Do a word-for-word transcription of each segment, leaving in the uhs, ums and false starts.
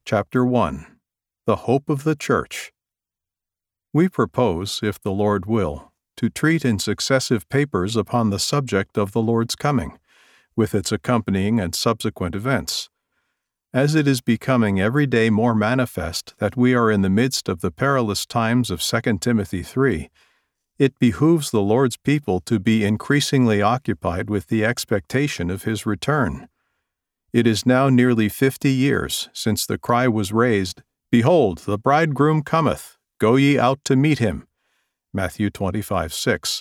Chapter one. The Hope of the Church. We propose, if the Lord will, to treat in successive papers upon the subject of the Lord's coming, with its accompanying and subsequent events. As it is becoming every day more manifest that we are in the midst of the perilous times of Second Timothy three, it behooves the Lord's people to be increasingly occupied with the expectation of His return. It is now nearly fifty years since the cry was raised, "Behold, the bridegroom cometh, go ye out to meet him." Matthew twenty-five six.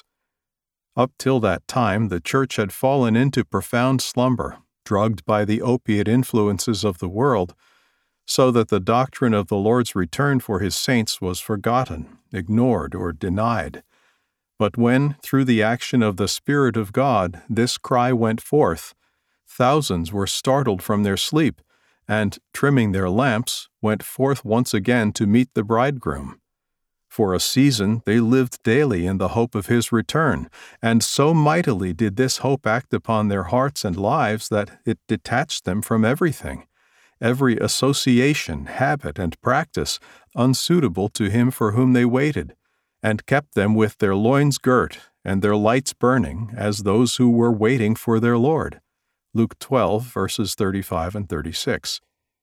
Up till that time the church had fallen into profound slumber, drugged by the opiate influences of the world, so that the doctrine of the Lord's return for His saints was forgotten, ignored, or denied. But when, through the action of the Spirit of God, this cry went forth, thousands were startled from their sleep, and, trimming their lamps, went forth once again to meet the bridegroom. For a season they lived daily in the hope of His return, and so mightily did this hope act upon their hearts and lives that it detached them from everything, every association, habit, and practice unsuitable to Him for whom they waited, and kept them with their loins girt and their lights burning as those who were waiting for their Lord. Luke twelve, verses thirty-five and thirty-six.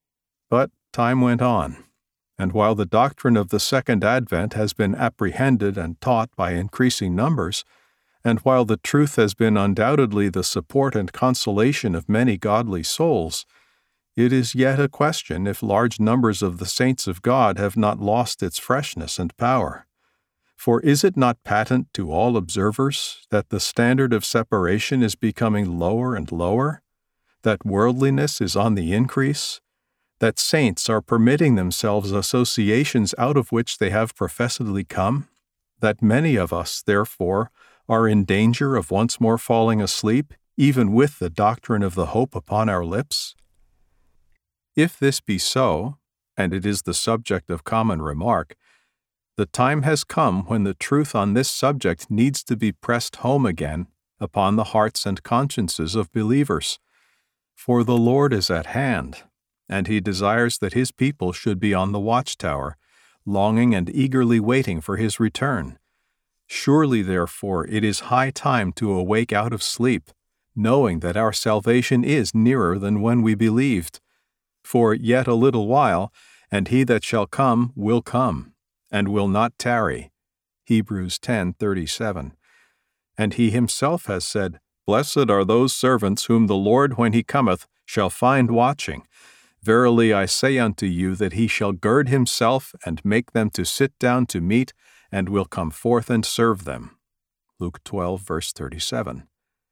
But time went on, and while the doctrine of the Second Advent has been apprehended and taught by increasing numbers, and while the truth has been undoubtedly the support and consolation of many godly souls, it is yet a question if large numbers of the saints of God have not lost its freshness and power. For is it not patent to all observers that the standard of separation is becoming lower and lower, that worldliness is on the increase, that saints are permitting themselves associations out of which they have professedly come, that many of us, therefore, are in danger of once more falling asleep, even with the doctrine of the hope upon our lips? If this be so, and it is the subject of common remark, the time has come when the truth on this subject needs to be pressed home again upon the hearts and consciences of believers. For the Lord is at hand, and He desires that His people should be on the watchtower, longing and eagerly waiting for His return. Surely, therefore, it is high time to awake out of sleep, knowing that our salvation is nearer than when we believed. For yet a little while, and He that shall come will come, and will not tarry. Hebrews ten thirty-seven. And He Himself has said, "Blessed are those servants whom the Lord, when He cometh, shall find watching. Verily I say unto you that He shall gird Himself and make them to sit down to meat, and will come forth and serve them." Luke twelve, verse thirty-seven.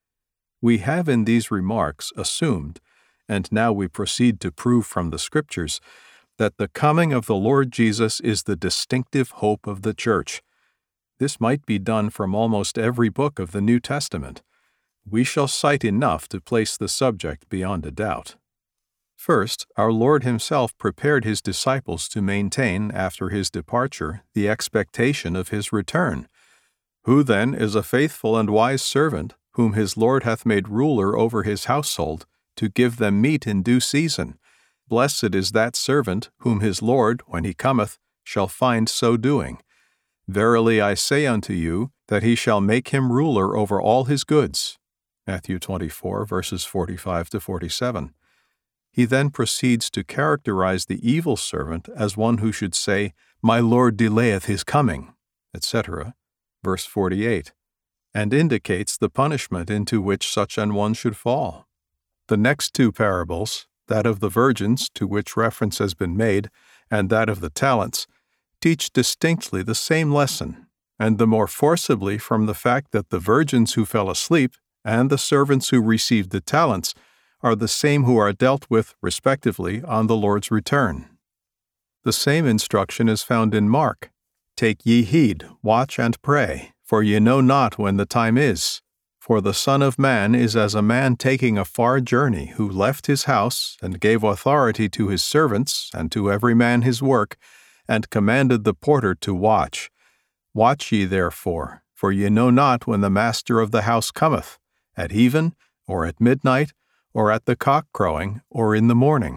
We have in these remarks assumed, and now we proceed to prove from the Scriptures, that the coming of the Lord Jesus is the distinctive hope of the Church. This might be done from almost every book of the New Testament. We shall cite enough to place the subject beyond a doubt. First, our Lord Himself prepared His disciples to maintain, after His departure, the expectation of His return. Who then is a faithful and wise servant, whom his Lord hath made ruler over his household, to give them meat in due season? Blessed is that servant, whom his Lord, when He cometh, shall find so doing. Verily I say unto you, that He shall make him ruler over all his goods. Matthew twenty-four, verses forty-five to forty-seven. He then proceeds to characterize the evil servant as one who should say, "My Lord delayeth His coming," et cetera, verse forty-eight, and indicates the punishment into which such an one should fall. The next two parables, that of the virgins, to which reference has been made, and that of the talents, teach distinctly the same lesson, and the more forcibly from the fact that the virgins who fell asleep and the servants who received the talents are the same who are dealt with, respectively, on the Lord's return. The same instruction is found in Mark. "Take ye heed, watch and pray, for ye know not when the time is. For the Son of Man is as a man taking a far journey, who left his house, and gave authority to his servants, and to every man his work, and commanded the porter to watch. Watch ye therefore, for ye know not when the master of the house cometh, at even, or at midnight, or at the cock crowing, or in the morning.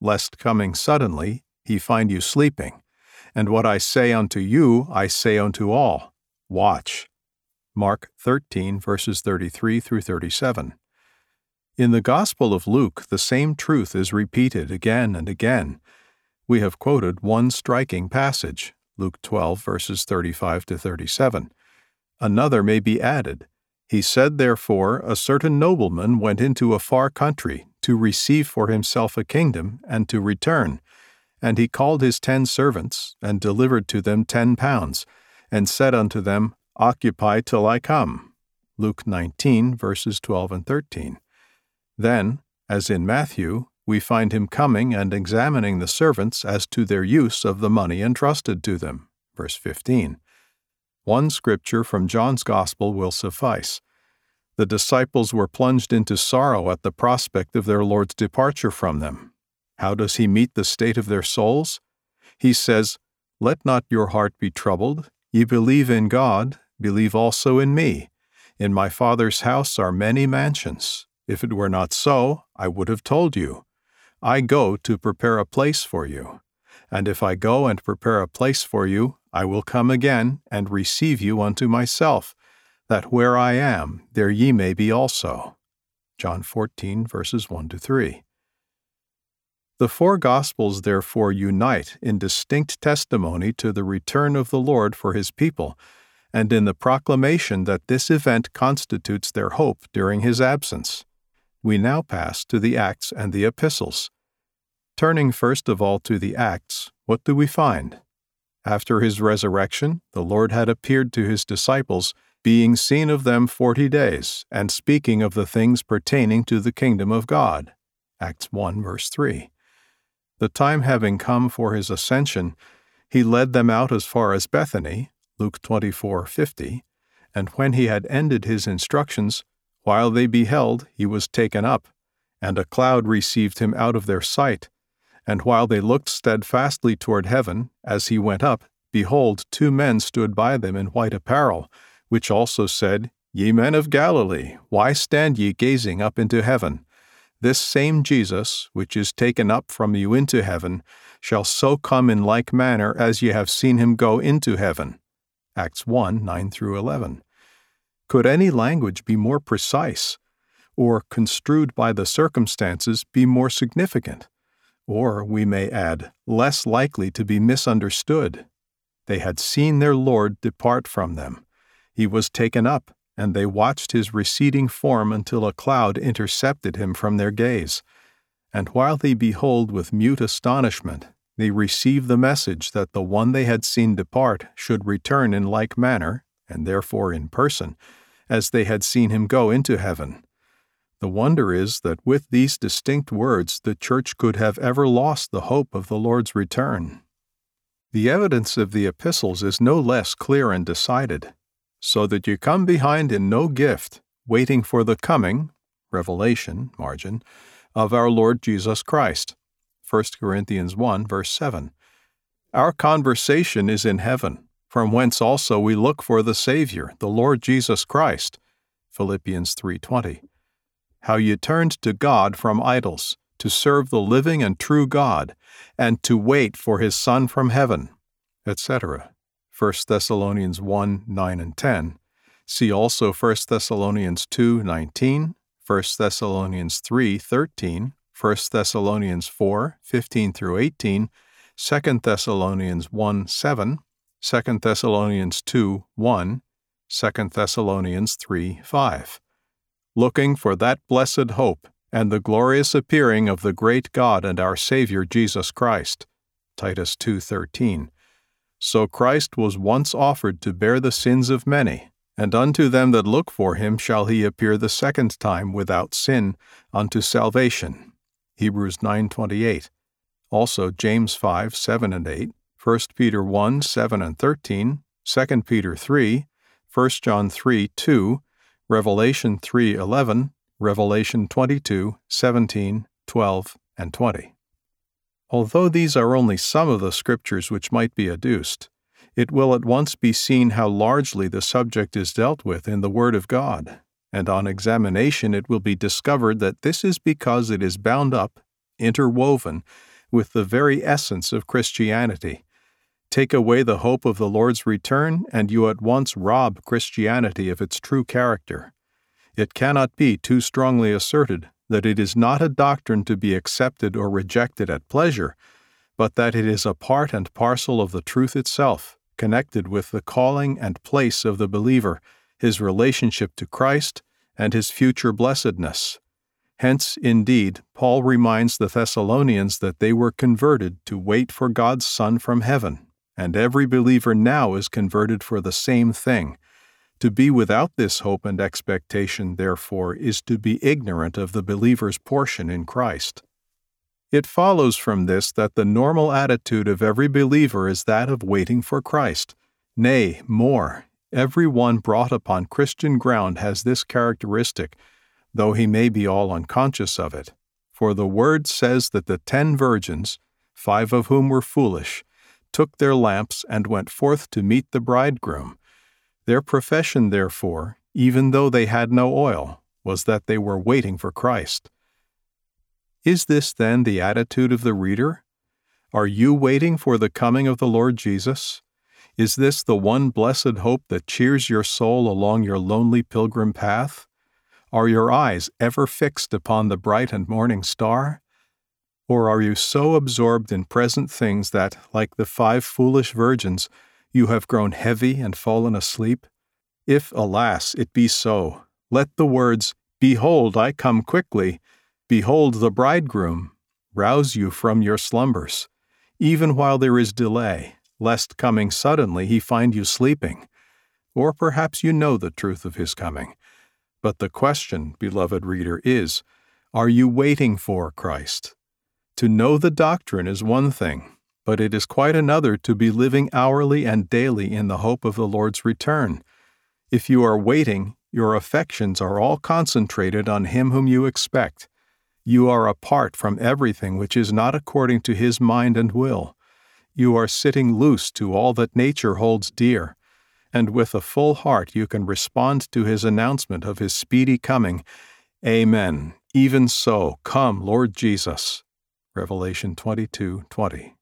lest coming suddenly he find you sleeping. And what I say unto you, I say unto all, watch. Mark thirteen, verses thirty-three through thirty-seven. In the Gospel of Luke, the same truth is repeated again and again. We have quoted one striking passage, Luke twelve, verses thirty-five to thirty-seven. Another may be added. He said, therefore, a certain nobleman went into a far country to receive for himself a kingdom and to return. And he called his ten servants, and delivered to them ten pounds, and said unto them, Occupy till I come. Luke nineteen, verses twelve and thirteen. Then, as in Matthew, we find him coming and examining the servants as to their use of the money entrusted to them. Verse fifteen. One scripture from John's Gospel will suffice. The disciples were plunged into sorrow at the prospect of their Lord's departure from them. How does he meet the state of their souls? He says, Let not your heart be troubled. Ye believe in God, believe also in me. In my Father's house are many mansions. If it were not so, I would have told you. I go to prepare a place for you. And if I go and prepare a place for you, I will come again and receive you unto myself, that where I am, there ye may be also. John fourteen, verses one to three. The four Gospels therefore unite in distinct testimony to the return of the Lord for his people, and in the proclamation that this event constitutes their hope during his absence. We now pass to the Acts and the Epistles. Turning first of all to the Acts, what do we find? After his resurrection, the Lord had appeared to his disciples, being seen of them forty days, and speaking of the things pertaining to the kingdom of God. Acts one, verse three. The time having come for his ascension, he led them out as far as Bethany, Luke twenty-four, fifty, and when he had ended his instructions, while they beheld, he was taken up, and a cloud received him out of their sight. And while they looked steadfastly toward heaven, as he went up, behold, two men stood by them in white apparel, which also said, Ye men of Galilee, why stand ye gazing up into heaven? This same Jesus, which is taken up from you into heaven, shall so come in like manner as ye have seen him go into heaven. Acts one, nine through eleven. Could any language be more precise, or, construed by the circumstances, be more significant? Or, we may add, less likely to be misunderstood? They had seen their Lord depart from them. He was taken up, and they watched his receding form until a cloud intercepted him from their gaze. And while they behold with mute astonishment, they receive the message that the one they had seen depart should return in like manner, and therefore in person, as they had seen him go into heaven. The wonder is that with these distinct words the church could have ever lost the hope of the Lord's return. The evidence of the epistles is no less clear and decided. So that you come behind in no gift, waiting for the coming, Revelation, margin, of our Lord Jesus Christ. First Corinthians one, verse seven. Our conversation is in heaven, from whence also we look for the Savior, the Lord Jesus Christ. Philippians three twenty. How you turned to God from idols, to serve the living and true God, and to wait for his Son from heaven, et cetera. First Thessalonians one, nine and ten. See also First Thessalonians two, nineteen, First Thessalonians three, thirteen, First Thessalonians four, fifteen through eighteen, Second Thessalonians one, seven, Second Thessalonians two, one, Second Thessalonians three, five. Looking for that blessed hope and the glorious appearing of the great God and our Savior Jesus Christ. Titus two, thirteen. So Christ was once offered to bear the sins of many, and unto them that look for him shall he appear the second time without sin, unto salvation. Hebrews nine twenty-eight. Also James five, seven and eight, First Peter one, seven and thirteen, Second Peter three, First John three, two, Revelation three, eleven, Revelation twenty-two, seventeen, twelve, and twenty. Although these are only some of the scriptures which might be adduced, it will at once be seen how largely the subject is dealt with in the Word of God, and on examination it will be discovered that this is because it is bound up, interwoven, with the very essence of Christianity. Take away the hope of the Lord's return, and you at once rob Christianity of its true character. It cannot be too strongly asserted that it is not a doctrine to be accepted or rejected at pleasure, but that it is a part and parcel of the truth itself, connected with the calling and place of the believer, his relationship to Christ, and his future blessedness. Hence, indeed, Paul reminds the Thessalonians that they were converted to wait for God's Son from heaven, and every believer now is converted for the same thing. To be without this hope and expectation, therefore, is to be ignorant of the believer's portion in Christ. It follows from this that the normal attitude of every believer is that of waiting for Christ. Nay, more, every one brought upon Christian ground has this characteristic, though he may be all unconscious of it. For the Word says that the ten virgins, five of whom were foolish, took their lamps and went forth to meet the bridegroom. Their profession, therefore, even though they had no oil, was that they were waiting for Christ. Is this then the attitude of the reader? Are you waiting for the coming of the Lord Jesus? Is this the one blessed hope that cheers your soul along your lonely pilgrim path? Are your eyes ever fixed upon the bright and morning star? Or are you so absorbed in present things that, like the five foolish virgins, you have grown heavy and fallen asleep? If, alas, it be so, let the words, "Behold, I come quickly," "Behold the bridegroom," rouse you from your slumbers, even while there is delay, lest coming suddenly he find you sleeping. Or perhaps you know the truth of his coming. But the question, beloved reader, is, are you waiting for Christ? To know the doctrine is one thing, but it is quite another to be living hourly and daily in the hope of the Lord's return. If you are waiting, your affections are all concentrated on him whom you expect. You are apart from everything which is not according to his mind and will. You are sitting loose to all that nature holds dear, and with a full heart you can respond to his announcement of his speedy coming, "Amen. Even so, come, Lord Jesus." Revelation twenty-two twenty.